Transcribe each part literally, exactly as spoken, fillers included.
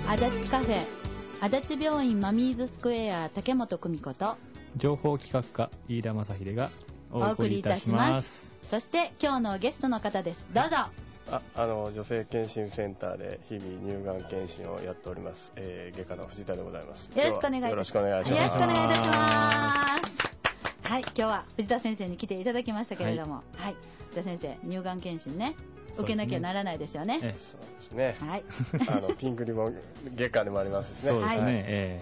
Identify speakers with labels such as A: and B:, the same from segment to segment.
A: 足立カフェ、足立病院マミーズスクエア竹本久美子と
B: 情報企画課飯田正秀がお
A: お送
B: 送りいた
A: りいたし
B: しま。
A: ますす。そして今日のゲストの方です。どうぞ。
C: ああの女性検診センターで日々乳がん検診をやっております、えー、外科の藤田でございます。
A: よろしくお願いいたします。
C: よろしくお願いします。
A: よろしくお願いいたします。はい、今日は藤田先生に来ていただきましたけれども、はい、はい、藤田先生、乳がん検診ね、受けなきゃならないですよね。
C: そうですね。
A: はい。
C: あのピンクリボン月間でもありますしね。
B: そうですね。
A: はい
B: え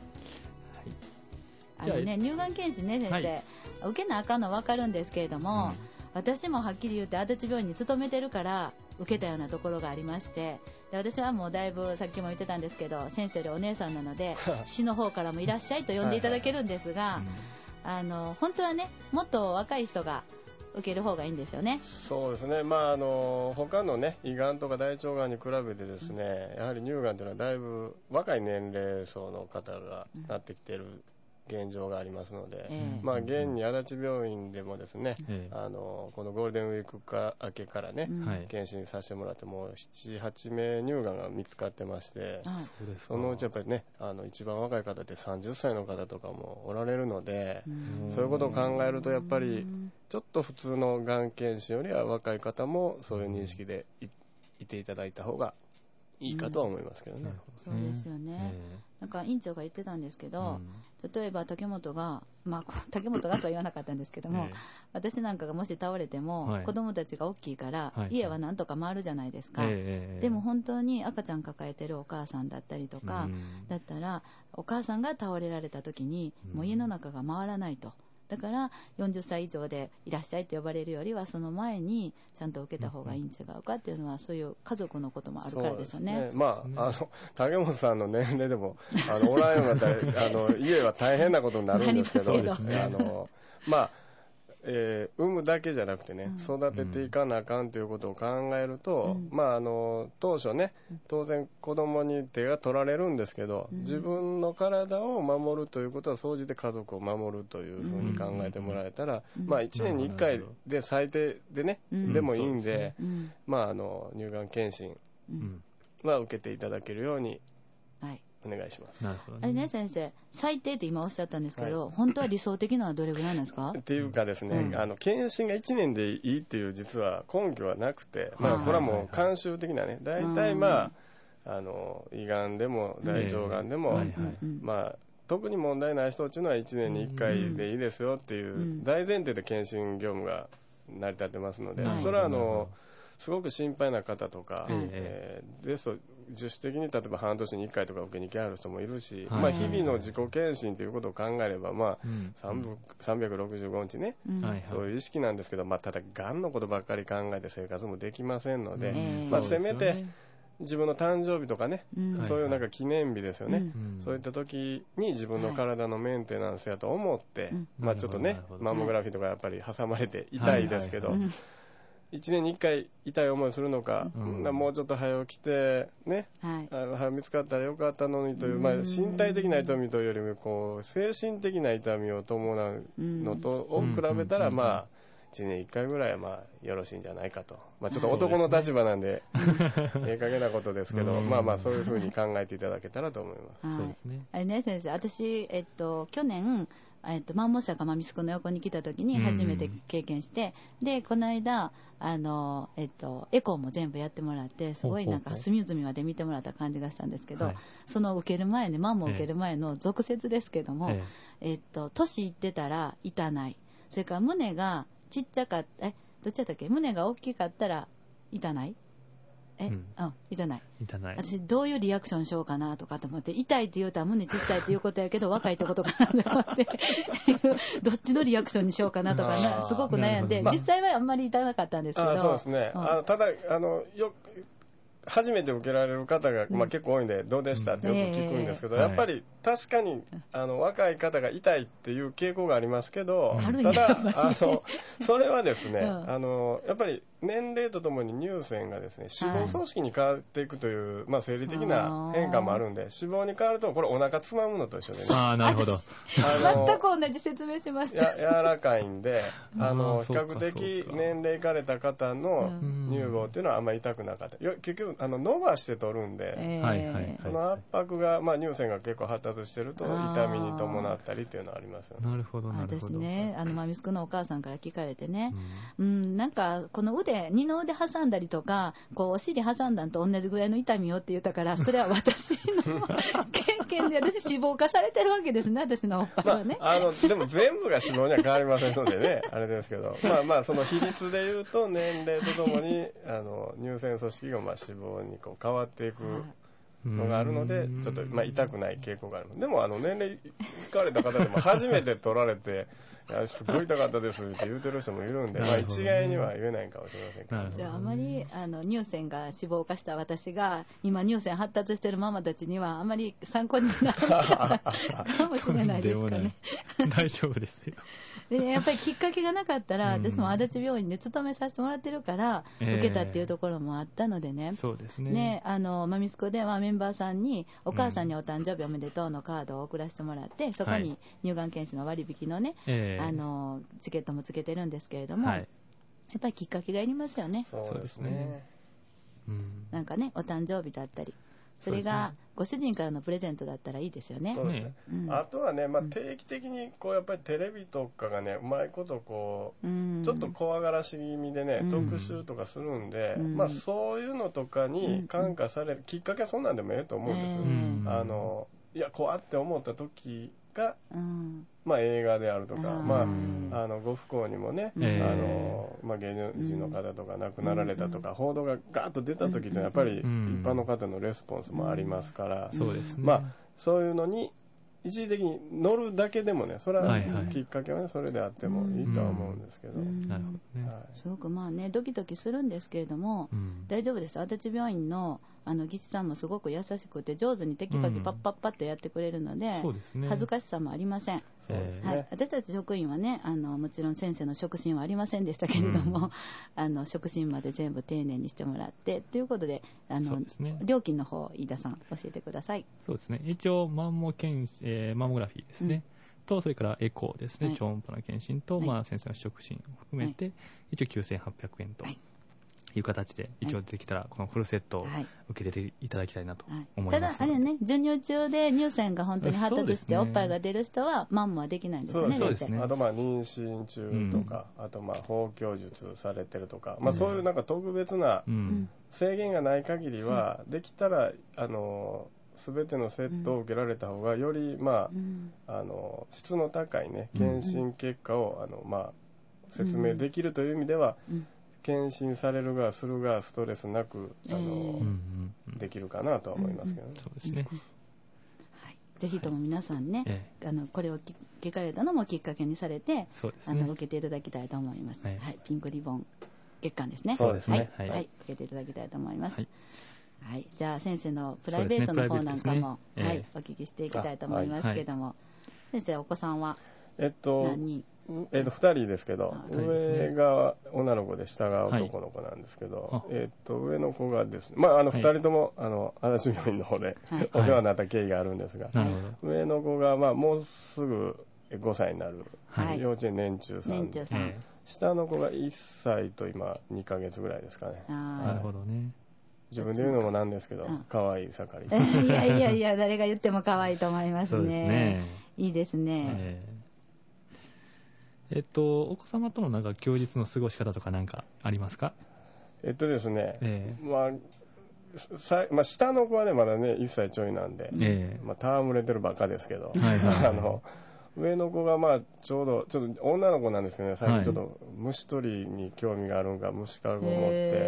A: あのね、乳がん検診ね、先生、はい、受けなあかんのは分かるんですけれども、うん、私もはっきり言って足立病院に勤めてるから受けたようなところがありまして、で私はもうだいぶさっきも言ってたんですけど、先生よりお姉さんなので市の方からもいらっしゃいと呼んでいただけるんですが、あの本当はね、もっと若い人が受ける方がいいんですよね。
C: そうですね。まああの他のね、胃がんとか大腸がんに比べてですね、うん、やはり乳がんというのはだいぶ若い年齢層の方がなってきている現状がありますので、えーまあ、現に足立病院でもですね、えー、あのこのゴールデンウィークか明けからね、うん、検診させてもらってもうなな、はちめい乳がんが見つかってまして、はい、そのうちやっぱりね、あの一番若い方ってさんじゅっさいの方とかもおられるので、そういうことを考えるとやっぱりちょっと普通のがん検診よりは若い方もそういう認識で い, いていただいた方がいいかとは思いますけどね。
A: うん、そうですよね、えー、なんか院長が言ってたんですけど、うん、例えば竹本が、まあ、竹本がとは言わなかったんですけども、えー、私なんかがもし倒れても、はい、子供たちが大きいから、はい、家はなんとか回るじゃないですか、えー、でも本当に赤ちゃん抱えてるお母さんだったりとか、うん、だったらお母さんが倒れられた時にもう家の中が回らないと、だからよんじゅっさい以上でいらっしゃいと呼ばれるよりはその前にちゃんと受けた方がいいん違うかっていうのは、そういう家族のこともあるからですよね。
C: そうですね。まあ、あの竹本さんの年齢でもあのおらんようになったらあの家は大変なことになるんですけど、あのまあえー、産むだけじゃなくてね、うん、育てていかなあかんということを考えると、うん、まああの当初ね、当然子供に手が取られるんですけど、うん、自分の体を守るということは総じて家族を守るというふうに考えてもらえたら、うん、まあいちねんにいっかいで最低でね、うん、でもいいんで、うん、まああの乳がん検診は受けていただけるように、はい、お願いします。
A: なるほどね。あれね、先生、最低って今おっしゃったんですけど、はい、本当は理想的なのはどれぐらいなんですか？
C: っていうかですね、うん、あの検診がいちねんでいいっていう実は根拠はなくて、まあ、これはもう慣習的なね、大体まあ、あの胃がんでも大腸がんでも、はいはい、まあ特に問題ない人っていうのはいちねんにいっかいでいいですよっていう大前提で検診業務が成り立ってますので、うん、それはあのすごく心配な方とか、はい、えー、ですと自主的に例えば半年にいっかいとか受けに来はる人もいるし、はい、まあ、日々の自己検診ということを考えれば、まあうん、さんびゃくろくじゅうごにちね、うん、そういう意識なんですけど、まあ、ただがんのことばっかり考えて生活もできませんので、うん、まあ、せめて自分の誕生日とかね、うん、そういうなんか記念日ですよね、うん、そういった時に自分の体のメンテナンスやと思って、はい、まあ、ちょっとねマンモグラフィーとかやっぱり挟まれて痛いですけど、はいはいはい、いちねんにいっかい痛い思いするのか、うん、もうちょっと早起きてね、はい、あの見つかったらよかったのにという、まあ、身体的な痛みというよりもこう精神的な痛みを伴うのとを比べたら、まあいちねんいっかいぐらいはまあよろしいんじゃないかと、まあ、ちょっと男の立場なんでええ加減なことですけど、まあまあそういうふうに考えていただけたらと思います。はい、そうですね。
A: あれね、先生、私、えっと、去年えっと、マンモ車がマミスクの横に来た時に初めて経験して、うん、でこの間あの、えっと、エコーも全部やってもらってすごいなんか隅々まで見てもらった感じがしたんですけど、はい、その受ける前ね、マンモ受ける前の俗説ですけども、えええっと、年いってたら痛ない、それから胸がちっちゃかったえどっちだったっけ、胸が大きかったら痛ない、え、うん、うん、痛ない。
B: 痛ない。
A: 私どういうリアクションしようかなとかと思って、痛いって言うたら胸ちっちゃいっていうことやけど若いってことかなと思ってどっちのリアクションにしようかなとかなすごく悩んで、実際はあんまり痛なかったんですけど。
C: あ、そうですね、うん、あただあのよ初めて受けられる方が、まあ、結構多いんで、うん、どうでしたってよく聞くんですけど、えー、やっぱり確かにあの若い方が痛いっていう傾向がありますけど、うん、ただあのそれはですね、うん、あのやっぱり年齢とともに乳腺がですね脂肪組織に変わっていくという、はい、まあ、生理的な変化もあるんで、脂肪に変わるとこれお腹つまむのと一緒でね。
B: ああ、なるほど。
A: あの全く同じ説明しました。
C: や柔らかいんで、あの比較的年齢いかれた方の乳房っていうのはあんまり痛くなかった。結局あの伸ばして取るんで、えー、その圧迫が、まあ、乳腺が結構発達してると痛みに伴ったりっていうのはありますよね。
B: なるほどなるほど。
A: 私ね、あのマミスクのお母さんから聞かれてね、うん、うん、なんかこの腕二の腕挟んだりとかこうお尻挟んだんと同じぐらいの痛みよって言ったから、それは私の経験で私脂肪化されてるわけですね、私のおっぱいはね。
C: まあ、あのでも全部が脂肪には変わりませんのでねあれですけど、まあまあその比率でいうと年齢とともにあの乳腺組織がまあ脂肪にこう変わっていくのがあるので、ちょっとまあ痛くない傾向がある。でもあの年齢いかれた方でも初めて取られていやすごい痛かったですって言うてる人もいるんで、まあ、一概には言えないかもしれませんけど、
A: じゃああまりあの乳腺が脂肪化した私が今乳腺発達してるママたちにはあまり参考にならないかもしれないですかね。
B: 大丈夫ですよ。
A: でね、やっぱりきっかけがなかったら、うん、私も足立病院で勤めさせてもらってるから受けたっていうところもあったのでね、
B: えー、そうですね。
A: ね、あのマミスコではメンバーさんにお母さんにお誕生日おめでとうのカードを送らせてもらって、そこに乳がん検診の割引のね、はい、あのチケットもつけてるんですけれども、はい、やっぱりきっかけがいりますよね。
C: そうですね、
A: うん、なんかね、お誕生日だったりそれがご主人からのプレゼントだったらいいですよね。
C: そうですね、うん、あとはね、まあ、定期的にこうやっぱりテレビとかがねうまいことこう、うん、ちょっと怖がらし気味でね、うん、特集とかするんで、うん、まあ、そういうのとかに感化される、うん、きっかけはそんなんでもええと思うんですよ、うん、あのいや怖って思った時が、うん、まあ、映画であるとか、まあ、あのご不幸にもね、あのまあ、芸能人の方とか亡くなられたとか、報道がガーッと出た時ってやっぱり一般の方のレスポンスもありますから、
B: そうですね、
C: まあ、そういうのに一時的に乗るだけでもね、それはきっかけはねそれであってもいいとは思うんですけど、
B: なるほどね、
A: はい、すごくまあねドキドキするんですけれども、うん、大丈夫です。足立病院のあの技師さんもすごく優しくて上手にテキパキパッパッパッとやってくれるので、うん、そうですね、恥ずかしさもありません。そうですね、はい、私たち職員はね、あのもちろん先生の触診はありませんでしたけれども、うん、あの触診まで全部丁寧にしてもらってということで、あのね、料金の方飯田さん教えてください。
B: そうですね、一応マンモ検、えー、マンモグラフィーですね、うん、とそれからエコーですね、はい、超音波の検診と、はい、まあ、先生の触診を含めて、はい、一応きゅうせんはっぴゃくえんと、はい、いう形で一応できたらこのフルセットを受けていただきたいなと思います、はい、
A: ただあれね、授乳中で乳腺が本当に発達しておっぱいが出る人はマンモはできないんですよね。
C: そうですね、あとまあ妊娠中とか、うん、あとまあ包協術されてるとか、まあ、そういうなんか特別な制限がない限りは、できたらあの全てのセットを受けられた方がより、まあ、あの質の高いね検診結果をあの、まあ、説明できるという意味では、検診される側する側ストレスなくあの、えー、できるかなとは思いますけどね。
B: そうですね、
A: はい、ぜひとも皆さんね、はい、あのこれを聞かれたのもきっかけにされて、そうですね、あの受けていただきたいと思います、はいはい、ピンクリボン月間ですね。
B: そうですね、
A: はいはい、受けていただきたいと思います、はいはい、じゃあ先生のプライベートの方なんかも、ねね、はい、お聞きしていきたいと思いますけども、はい、先生お子さんは何人？えっと
C: えー、とふたりですけど、上が女の子で下が男の子なんですけど、はい、えー、と上の子がですね、まあ、あのふたりとも、はい、あの足立病院の方で、はい、お世話になった経緯があるんですが、はい、上の子が、まあ、もうすぐごさいになる、はい、幼稚園年中さんで、さん下の子がいっさいと今にかげつぐらいですかね。
B: なるほどね。
C: 自分で言うのもなんですけど、可愛い盛り。
A: いやいやいや、誰が言っても可愛いと思いますね。そうですね。いいですね。えー
B: えっと、お子様とのなんか休日の過ごし方とか何かありますか？
C: えっとですね、えーまあさまあ、下の子はねまだねいっさいちょいなんで、えーまあ、戯れてるばっかですけど、はいはいはい、あの上の子がまあちょうどちょっと女の子なんですけどね、最近ちょっと虫取りに興味があるのか虫かごを持って、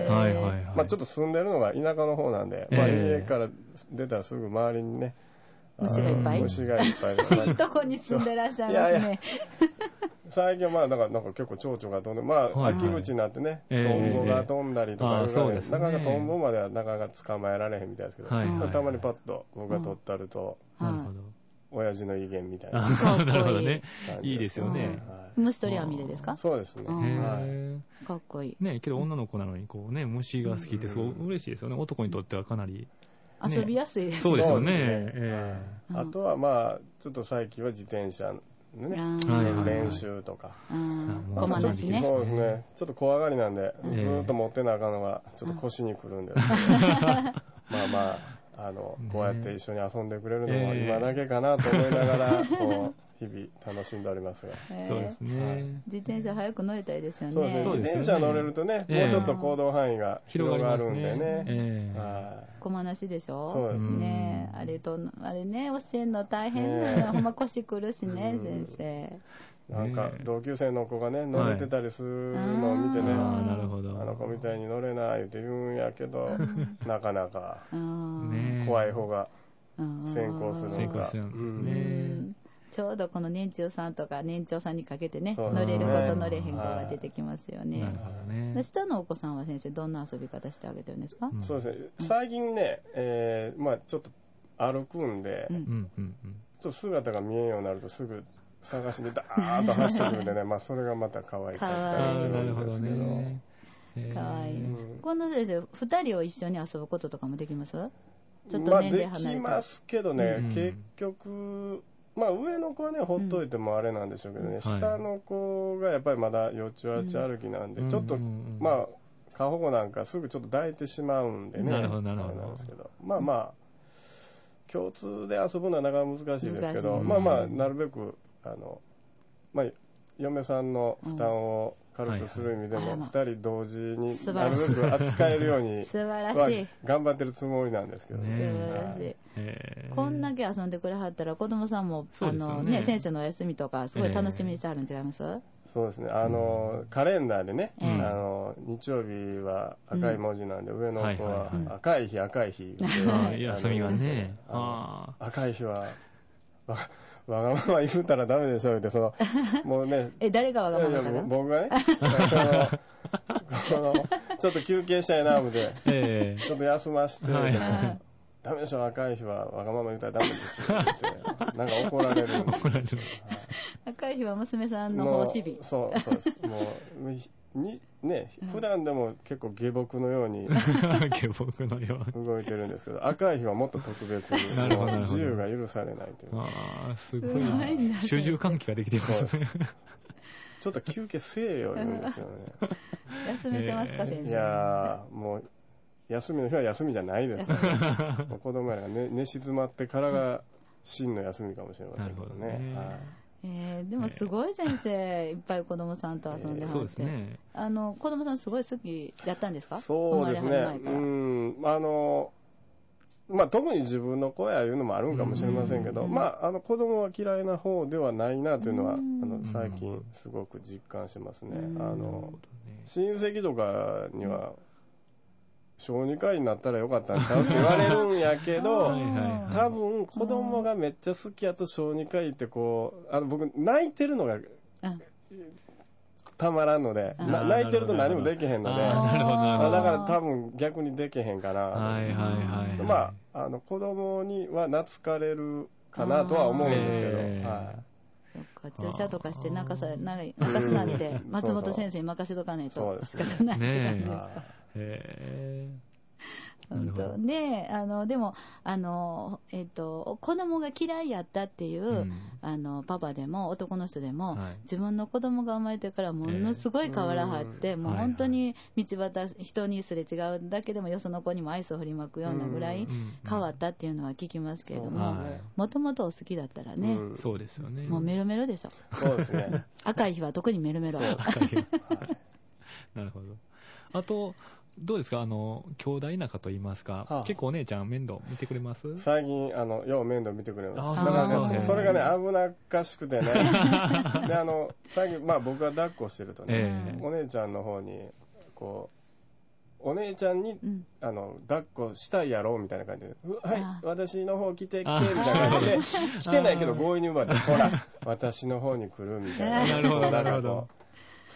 C: はいはいはい、まあ、ちょっと住んでるのが田舎の方なんで、まあ、家から出たらすぐ周りにね
A: 虫がいっぱい
C: 虫がいっぱいで
A: いいとこに住んでらっしゃいますね。いやいや
C: 最近はまあなんかなんか結構蝶々が飛んで、まあ、はいはい、秋口になってね、トンボが飛んだりとか、えーね、なかなかトンボまではなかなか捕まえられへんみたいですけど、はいはいはい、たまにパッと僕が撮ったると、
A: うん、
C: 親父の威厳みたいな。
B: なるほどね。いいですよね。
A: 虫取り網でですか？
C: そうですね。は
A: い。かっこいい。
B: ね、けど女の子なのにこうね、虫が好きってすごい嬉しいですよね。男にとってはかなり。
A: 遊びやすいですね。
B: そうですよね。
C: あとはまあ、ちょっと最近は自転車のね、練習とか。
A: こまなしね。
C: そうですね。ちょっと怖がりなんで、ずっと持ってなあかんのが、ちょっと腰にくるんで。まあまあ。あのこうやって一緒に遊んでくれるのも今だけかなと思いながら、こう日々楽しんでおりますが、
B: そうですね。
A: 自転車早く乗りたいですよね。
C: そうですね。自転車乗れるとね、もうちょっと行動範囲が広がるんでね。
A: こまなしでしょ。
C: そうです
A: ね。あれとあれね、教えるの大変なの。ほんま腰くるしね、先生。
C: なんか同級生の子がね乗れてたりするのを見てね、
B: あなるほど、
C: あの子みたいに乗れないって言うんやけど、なかなか怖い方が先行するのが、
A: ちょうどこの年長さんとか年長さんにかけてね、乗れる子と乗れへん子が出てきますよね。下のお子さんは先生どんな遊び方してあげてるんですか？
C: そうですね、最近ね、えー、まあちょっと歩くんで、ちょっと姿が見えんようになるとすぐ探しにダーッと走ってくるんでね、まあそれがまた可愛かったりするんですけど。
A: かわいい。この先生、二人を一緒に遊ぶこととかもできます？ちょっと年齢離れて。
C: まあできますけどね、結局、まあ上の子はね、ほっといてもあれなんでしょうけどね、下の子がやっぱりまだよちよち歩きなんで、ちょっと、まあ、過保護なんかすぐちょっと抱いてしまうんでね、
B: なるほどなるほど。
C: なんですけど、まあまあ、共通で遊ぶのはなかなか難しいですけど、まあまあ、なるべく、あの、まあ、嫁さんの負担を軽くする意味でも、ふたり同時になるべく扱えるように、
A: 素晴らしい。
C: 頑張ってるつもりなんですけどね。
A: 素晴らしい。こんだけ遊んでくれはったら、子供さんも、あのね、先生のお休みとか、すごい楽しみにしてはるん違います？
C: そうですね。あの、カレンダーでね、あの、日曜日は赤い文字なんで、上の子は赤い日、赤い日。
B: 休みがね。
C: 赤い日は、わがまま言うたらダメでしょって、その、もうね。
A: え、誰がわがままだか
C: 僕がね、その、ちょっと休憩したいな、思って、ちょっと休まして、ダメでしょ、赤い日はわがまま言うたらダメですよって、なんか怒られる。怒られる。
A: 赤い日は娘さんの奉仕日。
C: そう、そうです。もう、に、ね、普段でも結構下僕のように
B: 下僕のよう
C: に動いてるんですけど、赤い日はもっと特別に自由が許されないという。
B: ああ、すごいな。主従関係ができてますね。
C: ちょっと休憩せえよ言うんですよね。
A: 休めてますか、先生。
C: いやー、もう休みの日は休みじゃないですね。子供らが寝静まってからが真の休みかもしれませんけどね。
A: えー、でもすごい先生、いっぱい子供さんと遊んではって、えー、そうですね、あの子供さんすごい好きだったんですか？
C: そうですね、うん、あの、まあ、特に自分の子やいうのもあるんかもしれませんけど、うん、まあ、あの子供は嫌いな方ではないなというのは、うん、あの最近すごく実感してますね。うん、あの親戚とかには、小児科医になったらよかったんちゃうって言われるんやけど、多分子供がめっちゃ好きやと小児科医ってこう、あの僕泣いてるのがたまらんので、泣いてると何もできへんので、だから多分逆にできへんかな。まあ、あの子供には懐かれるかなとは思うんですけど、はい。
A: そっか、注射とかして泣かさ泣かすなんて松本先生に任せとかないと仕方ないって感じですか？へー、本当で、あのでもあの、えー、と子供が嫌いやったっていう、うん、あのパパでも男の人でも、はい、自分の子供が生まれてからものすごい変わらはって、えー、もう本当に道端人にすれ違うだけでもよその子にも愛想を振りまくようなぐらい変わったっていうのは聞きますけれども、もともとお好きだったらね、うん、
B: そうですよね、
A: もうメロメロでしょ。
C: そうですね。
A: 赤い日は特にメロメロ。赤い日は
B: なるほど。あとどうですか、あの兄弟仲といいますか、はあ、結構お姉ちゃん面倒見てくれます？
C: 最近あのよう面倒見てくれます。だからね、それがね危なっかしくてねで、あの最近、まあ、僕が抱っこしてるとね、えー、お姉ちゃんの方にこうお姉ちゃんに、うん、あの抱っこしたいやろみたいな感じで、はい私の方来て来てみたいな感じで来てないけど強引に奪ってほら私の方に来るみたいな。
B: なるほどなるほど。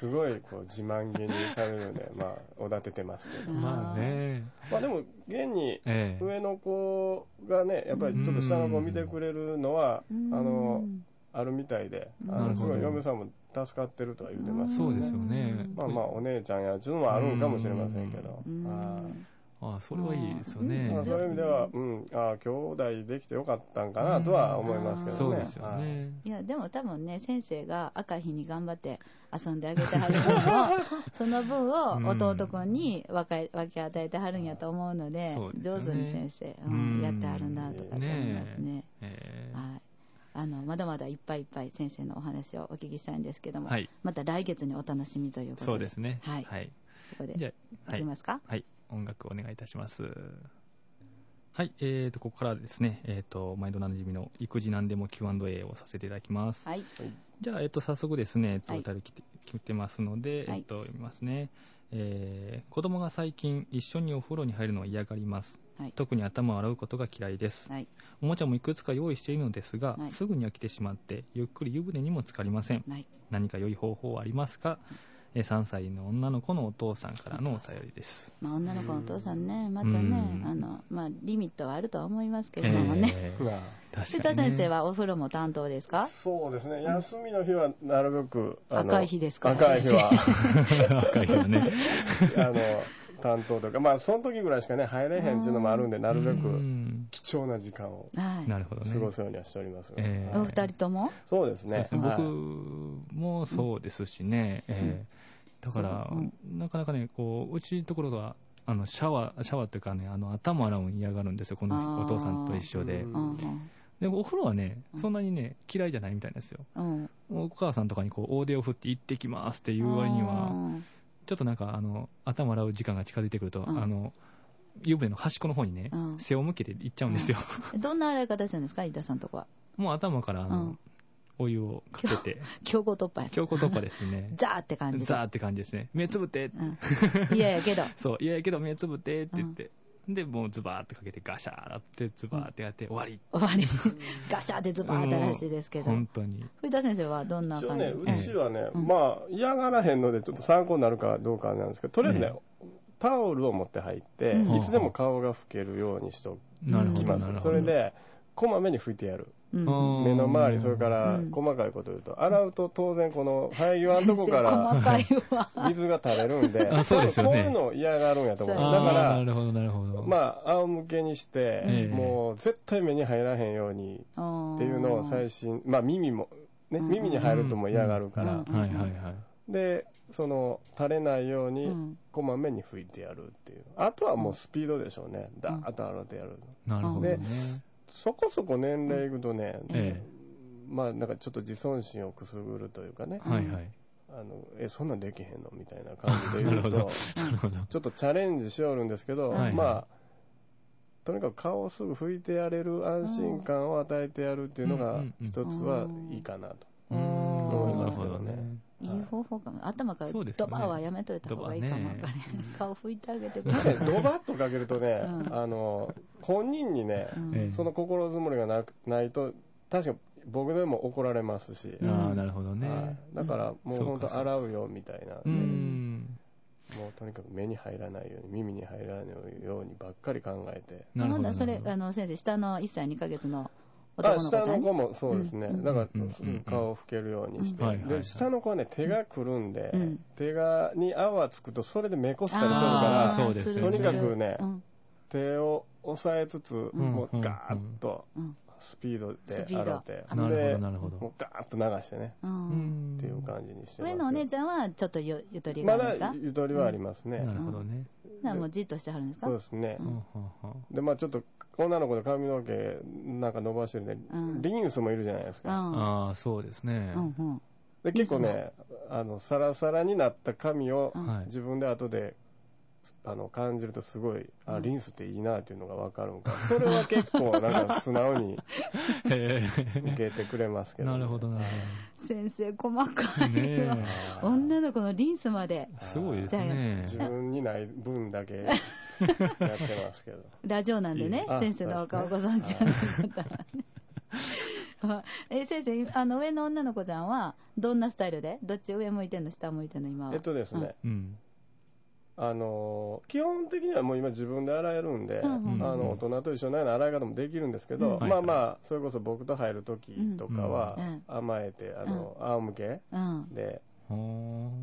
C: すごいこう自慢げにされるので、まあ、おだててますけど。
B: まあね。
C: まあでも、現に上の子がね、やっぱりちょっと下の子を見てくれるのは、あの、あるみたいで、あのすごい嫁さんも助かってるとは言ってます、ね、
B: そうですよね。
C: まあまあ、お姉ちゃんや、ちゅうのもあるんかもしれませんけど。
B: ああ、それはいいですよね。
C: そういう意味では、うん、ああ、兄弟できてよかったんかなとは思いますけどね。
B: そうですよね。
A: いや、でも多分ね、先生が赤い日に頑張って遊んであげてはる分を、その分を弟君に分け与えてはるんやと思うので、上手に先生、うん、やってはるんだとかって思いますね。はい。あのまだまだいっぱいいっぱい先生のお話をお聞きしたいんですけども、はい、また来月にお楽しみということで。
B: そうですね。
A: はい。はい、ここで、じゃあ、いきますか。
B: はい。音楽お願いいたします。はい、えーと、ここからですね、えーと、毎度おなじみの育児なんでも キューアンドエー をさせていただきます。はい。じゃあ、えーと、早速ですね、えーと、お便り来て、来てますので、えーと、読みますね。えー、子供が最近一緒にお風呂に入るのを嫌がります。はい、特に頭を洗うことが嫌いです、はい、おもちゃもいくつか用意しているのですが、はい、すぐに飽きてしまってゆっくり湯船にも浸かりません、はい、何か良い方法はありますか、はい、さんさいの女の子のお父さんからのお便りです。
A: まあ、女の子のお父さんね、またね、あの、まあ、リミットはあるとは思いますけれどもね、えー、藤田先生はお風呂も担当ですか？
C: そうですね、休みの日はなるべく
A: 赤い日ですから、
C: 赤い日は
B: 赤い日はね
C: あの担当とか、まあその時ぐらいしかね入れへんっていうのもあるんで、なるべく貴重な時間を過ごすようにはしております、ね、
A: えー、お二人とも
C: そうですね、
B: そうですね、僕もそうですしね、うん、えー、だから、うん、なかなかねこううちのところはあのシャワーシャワーというかね、あの頭洗うの嫌がるんですよ、このお父さんと一緒で。でお風呂はね、そんなにね嫌いじゃないみたいですよ、うん、お母さんとかにこう大手を振って行ってきますっていう割にはちょっとなんかあの頭洗う時間が近づいてくると、うん、あの湯船の端っこの方にね、うん、背を向けて行っちゃうんですよ、
A: うん、どんな洗い方するんですか、飯田さんとこは。
B: もう頭からあの、うん、お湯をかけて
A: 強行突破や
B: 強行突破ですね
A: ザーって感じ
B: ザーって感じですね。目つぶって、うん、
A: いややけど
B: そういややけど目つぶってって言って、うん、でもうズバーってかけてガシャー洗ってズバーってやって、うん、終わり
A: 終わりガシャーってズバーってらしいですけど、
B: 本当に。
A: 藤田先生はどんな感じですか？
C: うちはね、うん、まあ嫌がらへんのでちょっと参考になるかどうかなんですけど、とりあえずね、うん、タオルを持って入って、うん、いつでも顔が拭けるようにしておきます、うん、それでこまめに拭いてやる、うん、目の周り、それから細かいことを言うと、洗うと当然この生え際のとこから水が垂れるんで
B: あ、そうですよね、
C: こういうのを嫌がるんやと思う。だからなるほどなるほど、まあ仰向けにして、えー、もう絶対目に入らへんようにっていうのを最新、まあ耳もね、耳に入るとも嫌がるから、でその垂れないようにこまめに拭いてやるっていう、あとはもうスピードでしょうね、ダーッと洗ってやる。
B: なるほどね。
C: そこそこ年齢いくとね、うん、ええ、まあなんかちょっと自尊心をくすぐるというかね、はいはい、あのえそんなんできへんのみたいな感じで言うとちょっとチャレンジしよるんですけど、はいはい、まあとにかく顔をすぐ拭いてやれる安心感を与えてやるっていうのが一つはいいかなと思いますけどね。
A: いい方法かも。頭からドバーはやめといた方がいいかもわかれへん。顔拭いてあげてください。
C: ドバッとかけるとね、うん、あの本人にね、うん、その心づもりが な, ないと確か僕でも怒られますし、
B: うん、ああなるほどね。
C: だからもう本当洗うよみたいな、うん、もうとにかく目に入らないように耳に入らないようにばっかり考えて。
A: なるほど。それあの先生下のいっさいにかげつの
C: あ下の子もそうですね、うん、だから、うん、顔を拭けるようにして、うん、で下の子はね手がくるんで、うん、手がに泡つくとそれで目こすったりするから、とにかくね、うん、手を押さえつつ、うん、もうガーッとスピードで洗って、でもうガーッと流してね、うん、っていう感じにしてます。
A: 上のお姉ちゃんはちょっと ゆ, ゆとりがあるんですか？
C: まだゆとりはありますね、
B: うん、なるほどね。
A: だからもうじっとしてはるんですか？
C: そうですね、うん、でまあちょっと女の子で髪の毛なんか伸ばしてるんで、うん、リンスもいるじゃないですか、
B: うん、ああそうですね、うんうん、
C: で結構ねあのサラサラになった髪を自分で後であの感じるとすごい、あリンスっていいなっていうのが分かるんか、それは結構なんか素直に受けてくれますけど、ね、
B: なるほどなるほ
A: ど。先生細かいわ、ね、女の子のリンスまで。
B: すごいですね。
C: 自分にない分だけやってますけど
A: ラジオなんでね、先生のお顔ご存知の方はねえ先生、あの上の女の子ちゃんはどんなスタイルで、どっち上向いてんの下向いてんの今は。
C: えっとですね、
B: うん、
C: あの基本的にはもう今自分で洗えるんで、うんうんうん、あの大人と一緒のような洗い方もできるんですけど、うん、まあまあそれこそ僕と入る時とかは甘えて、あの仰向けで、うん、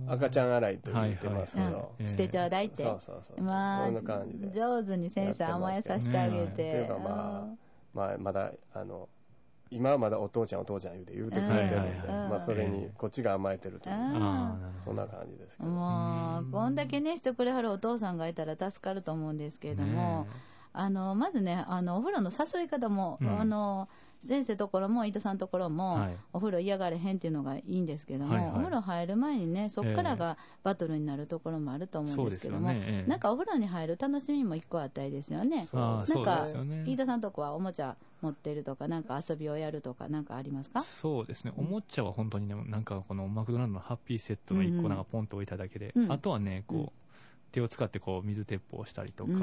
C: 赤ちゃん洗いと言ってますけど、はいはい
A: うん、してちょうだいって、
C: そうそうそう、
A: まあ、
C: そんな感じで
A: 上手に先生甘えさせてあげて、って
C: いうかまあ、まあ、まだあの今はまだお父ちゃんお父ちゃん言うて言うてくれてるんで、まあそれにこっちが甘えてるという、そんな感じですけど、
A: もうこんだけねしてくれはるお父さんがいたら助かると思うんですけれども、あのまずね、あのお風呂の誘い方も、うん、あの先生ところも飯田さんところも、はい、お風呂嫌がれへんっていうのがいいんですけども、はいはい、お風呂入る前にね、そこからがバトルになるところもあると思うんですけども、えーねえー、なんかお風呂に入る楽しみも一個あったりですよね。なんか、ね、飯田さんとこはおもちゃ持ってるとか、なんか遊びをやるとか、なんかありますか？
B: そうですね、おもちゃは本当にね、なんかこのマクドナルドのハッピーセットのいっこなんかポンと置いただけで、うんうん、あとはね、こう、うん手を使ってこう水鉄砲したりとか、うん、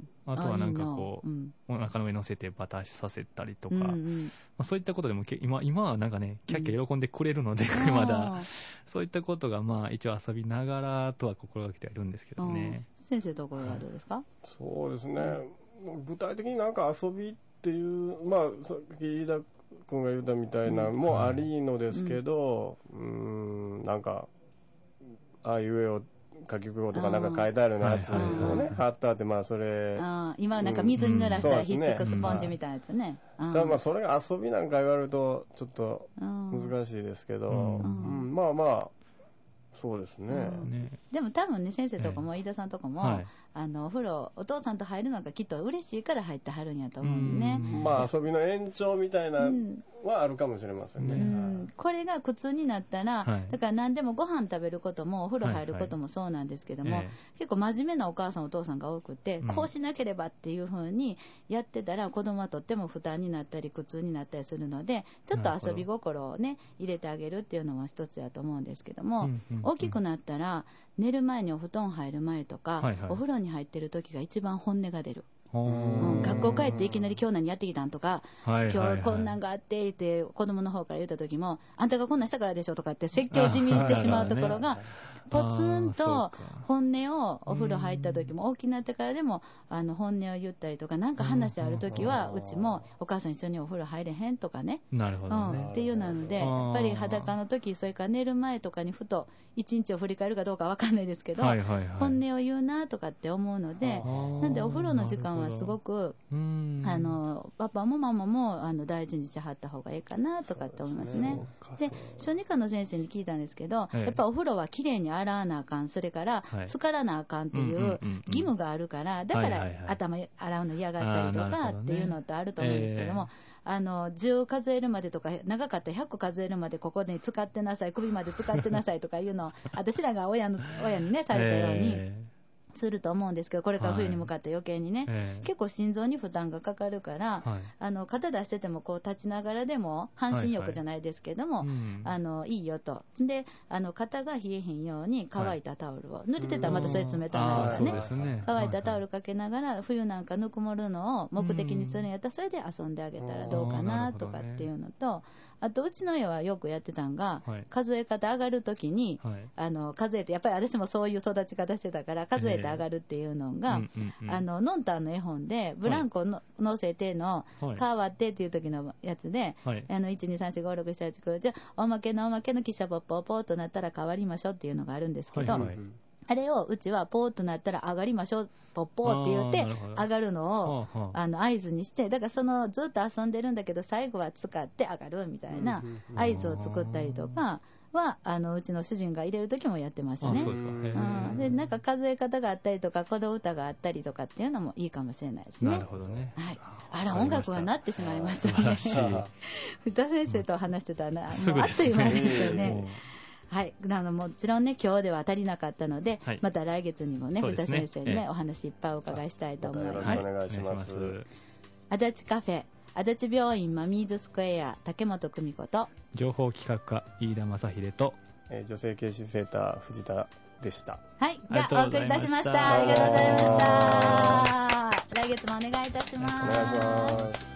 B: あとはなんかこう、うん、お腹の上に乗せてバタさせたりとか、うんうんまあ、そういったことでも今、今はなんかね、キャッキャ喜んでくれるので、うん、まだ、そういったことがまあ一応遊びながらとは心がけてはいるんですけどね。
A: 先生のところはどうですか？
C: そうですね、具体的になんか遊びっていう、まあ、さっき飯田君が言ったみたいなのもありのですけど、うん、うーんなんか、ああいう絵を書き句とかなんか書いてあるやつをね、貼ってあって、まあそれ、
A: あ今なんか水に濡らしたらひっつくスポンジみたいなやつね。
C: ただまあそれが遊びなんか言われるとちょっと難しいですけど、うんうん、まあまあそうですね、うん
A: ね。でも多分ね、先生とかも飯田さんとかも、はい、あのお風呂お父さんと入るのがきっと嬉しいから入ってはるんやと思うね。
C: まあ遊びの延長みたいなはあるかもしれませんね。うん、
A: これが苦痛になったら、はい、だから何でもご飯食べることもお風呂入ることもそうなんですけども、はいはい、結構真面目なお母さんお父さんが多くて、うん、こうしなければっていう風にやってたら子供はとっても負担になったり苦痛になったりするので、ちょっと遊び心をね入れてあげるっていうのも一つやと思うんですけども、うんうんうん、大きくなったら寝る前にお布団入る前とか、はいはい、お風呂に入ってる時が一番本音が出る。うん、学校帰っていきなり今日何やってきたんとか、はいはいはい、今日こんなんがあってって子供の方から言った時も、あんたがこんなんしたからでしょとかって説教じみってしまうところがポツンと本音をお風呂入った時も大きくなってからでもあの本音を言ったりとか、なんか話ある時はうちもお母さん一緒にお風呂入れへんとかね、
B: なるほどね、
A: うん、っていうなので、やっぱり裸の時、それから寝る前とかにふと一日を振り返るかどうかわかんないですけど、はいはいはい、本音を言うなとかって思うので、なんでお風呂の時間はすごくあのパパもママもあの大事にしはった方がいいかなとかって思いますね。で、小児科の先生に聞いたんですけど、やっぱお風呂はきれいに洗わなあかん、それから浸からなあかんっていう義務があるから、だから頭洗うの嫌がったりとかっていうのってあると思うんですけども、あのじゅう数えるまでとか長かったらひゃっこ数えるまでここで使ってなさい、首まで使ってなさいとかいうのを私らが親の親にねされたように、えーすると思うんですけど、これから冬に向かって余計にね、はいえー、結構心臓に負担がかかるから、はい、あの肩出しててもこう立ちながらでも半身浴じゃないですけども、はいはい、あのいいよと。で、あの肩が冷えへんように乾いたタオルを、はい、濡れてたらまたそれ冷たなるからね、ね、乾いたタオルかけながら冬なんかぬくもるのを目的にするんやったらそれで遊んであげたらどうかなとかっていうのと、あとうちの家はよくやってたんが、はい、数え方上がるときに、はい、あの数えて、やっぱり私もそういう育ち方してたから数えて上がるっていうのが、えーうんうんうん、あのノンタンの絵本でブランコの、はい、乗せての、はい、変わってっていう時のやつで、はい、あのいちにさんしごろくしちはちきゅうじゃあおまけのおまけの汽車ポッポーポーとなったら変わりましょうっていうのがあるんですけど、はいはい、あれをうちはポーっとなったら上がりましょう、ポッポーって言って上がるのをあの合図にして、だからそのずっと遊んでるんだけど最後は使って上がるみたいな合図を作ったりとかはあのうちの主人が入れる時もやってましたね。うん、でなんか数え方があったりとか子供歌があったりとかっていうのもいいかもしれないですね。
B: なるほどね。
A: はい、あら音楽が鳴ってしまいましたね。ふた先生と話してたら、もうあっという間ですよね。はい、あのもちろんね今日では足りなかったので、はい、また来月にもね、ふた先生にね、ええ、お話いっぱいお伺いしたいと思います。
C: よろしくお願いします。
A: 足立カフェ、足立病院マミーズスクエア竹本久美子と
B: 情報企画課飯田正秀と、
C: えー、女性軽視セーター藤田でした。
A: はい、じゃあお送りいたしました。ありがとうございました。来月もお願いいたします。
C: お願いします。